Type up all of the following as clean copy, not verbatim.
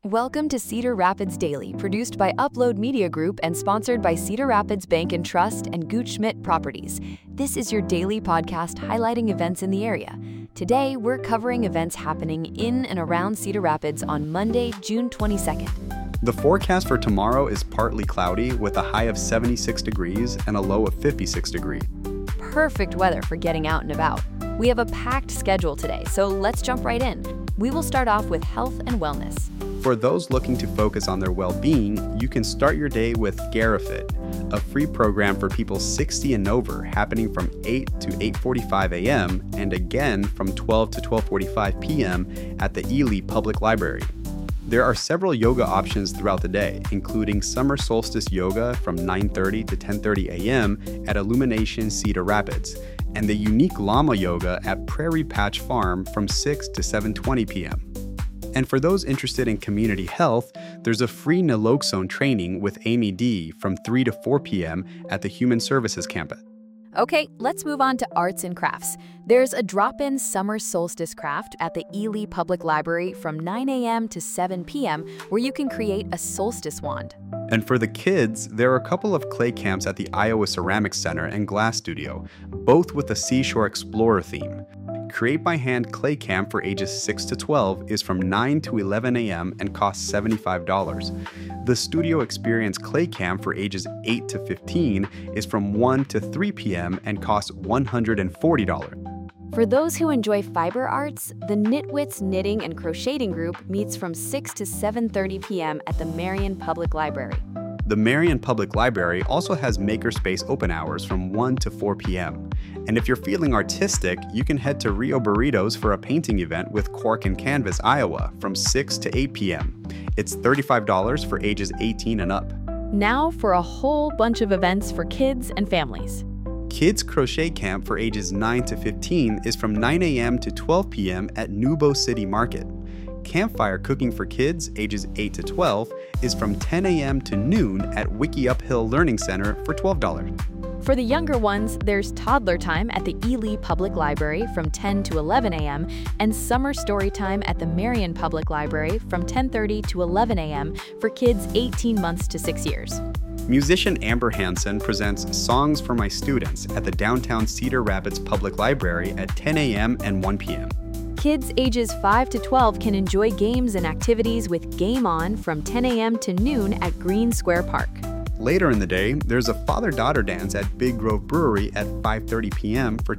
Welcome to Cedar Rapids Daily, produced by Upload Media Group and sponsored by Cedar Rapids Bank and Trust and Gooch Schmidt Properties. This is your daily podcast highlighting events in the area. Today, we're covering events happening in and around Cedar Rapids on Monday, June 22nd. The forecast for tomorrow is partly cloudy with a high of 76 degrees and a low of 56 degrees. Perfect weather for getting out and about. We have a packed schedule today, so let's jump right in. We will start off with health and wellness. For those looking to focus on their well-being, you can start your day with GaraFit, a free program for people 60 and over happening from 8 to 8:45 a.m. and again from 12 to 12:45 p.m. at the Ely Public Library. There are several yoga options throughout the day, including summer solstice yoga from 9:30 to 10:30 a.m. at Illumination Cedar Rapids, and the unique llama yoga at Prairie Patch Farm from 6 to 7:20 p.m. And for those interested in community health, there's a free naloxone training with Amy D from 3 to 4 p.m. at the Human Services campus. Okay, let's move on to arts and crafts. There's a drop-in summer solstice craft at the Ely Public Library from 9 a.m. to 7 p.m. where you can create a solstice wand. And for the kids, there are a couple of clay camps at the Iowa Ceramics Center and Glass Studio, both with a Seashore Explorer theme. Create by Hand Clay Camp for ages 6 to 12 is from 9 to 11 a.m. and costs $75. The Studio Experience Clay Camp for ages 8 to 15 is from 1 to 3 p.m. and costs $140. For those who enjoy fiber arts, the Knitwits Knitting and Crocheting Group meets from 6 to 7:30 p.m. at the Marion Public Library. The Marion Public Library also has Makerspace open hours from 1 to 4 p.m. And if you're feeling artistic, you can head to Rio Burritos for a painting event with Cork and Canvas, Iowa from 6 to 8 p.m. It's $35 for ages 18 and up. Now for a whole bunch of events for kids and families. Kids Crochet Camp for ages 9 to 15 is from 9 a.m. to 12 p.m. at Nubo City Market. Campfire Cooking for Kids ages 8 to 12 is from 10 a.m. to noon at Wiki Uphill Learning Center for $12. For the younger ones, there's toddler time at the Ely Public Library from 10 to 11 a.m. and summer story time at the Marion Public Library from 10:30 to 11 a.m. for kids 18 months to 6 years. Musician Amber Hansen presents Songs for My Students at the downtown Cedar Rapids Public Library at 10 a.m. and 1 p.m. Kids ages 5 to 12 can enjoy games and activities with Game On from 10 a.m. to noon at Green Square Park. Later in the day, there's a father-daughter dance at Big Grove Brewery at 5:30 p.m. for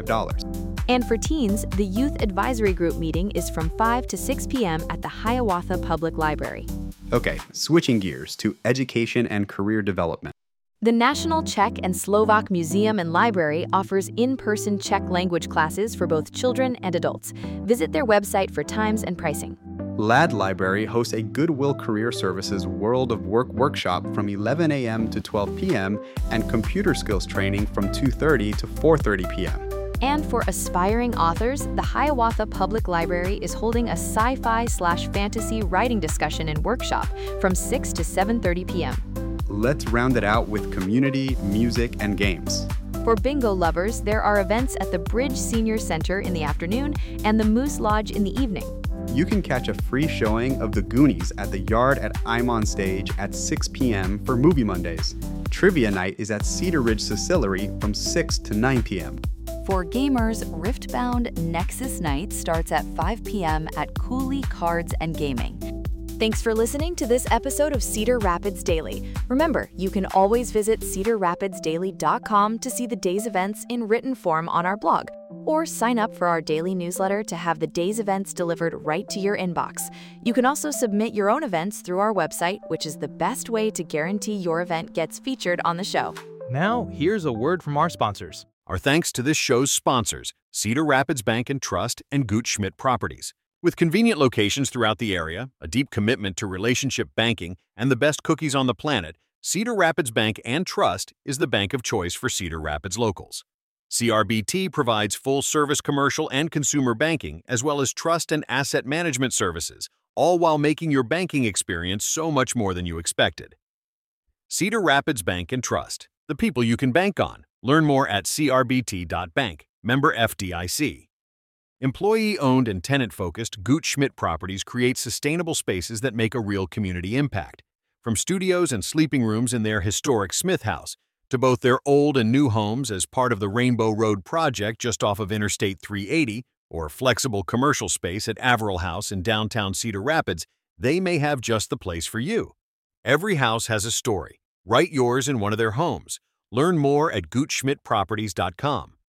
$25. And for teens, the Youth Advisory Group meeting is from 5 to 6 p.m. at the Hiawatha Public Library. Okay, switching gears to education and career development. The National Czech and Slovak Museum and Library offers in-person Czech language classes for both children and adults. Visit their website for times and pricing. LAD Library hosts a Goodwill Career Services World of Work workshop from 11 a.m. to 12 p.m. and computer skills training from 2:30 to 4:30 p.m. And for aspiring authors, the Hiawatha Public Library is holding a sci-fi/fantasy writing discussion and workshop from 6 to 7:30 p.m. Let's round it out with community, music, and games. For bingo lovers, there are events at the Bridge Senior Center in the afternoon and the Moose Lodge in the evening. You can catch a free showing of The Goonies at the Yard at I'm On Stage at 6 p.m. for Movie Mondays. Trivia night is at Cedar Ridge Distillery from 6 to 9 p.m. For gamers, Riftbound Nexus Night starts at 5 p.m. at Cooley Cards and Gaming. Thanks for listening to this episode of Cedar Rapids Daily. Remember, you can always visit cedarrapidsdaily.com to see the day's events in written form on our blog, or sign up for our daily newsletter to have the day's events delivered right to your inbox. You can also submit your own events through our website, which is the best way to guarantee your event gets featured on the show. Now, here's a word from our sponsors. Our thanks to this show's sponsors, Cedar Rapids Bank and Trust and Gooch Schmidt Properties. With convenient locations throughout the area, a deep commitment to relationship banking, and the best cookies on the planet, Cedar Rapids Bank and Trust is the bank of choice for Cedar Rapids locals. CRBT provides full-service commercial and consumer banking, as well as trust and asset management services, all while making your banking experience so much more than you expected. Cedar Rapids Bank and Trust, the people you can bank on. Learn more at crbt.bank. Member FDIC. Employee-owned and tenant-focused Gooch Schmidt Properties creates sustainable spaces that make a real community impact. From studios and sleeping rooms in their historic Smith House, to both their old and new homes as part of the Rainbow Road project just off of Interstate 380, or flexible commercial space at Averill House in downtown Cedar Rapids, they may have just the place for you. Every house has a story. Write yours in one of their homes. Learn more at GoochSchmidtProperties.com.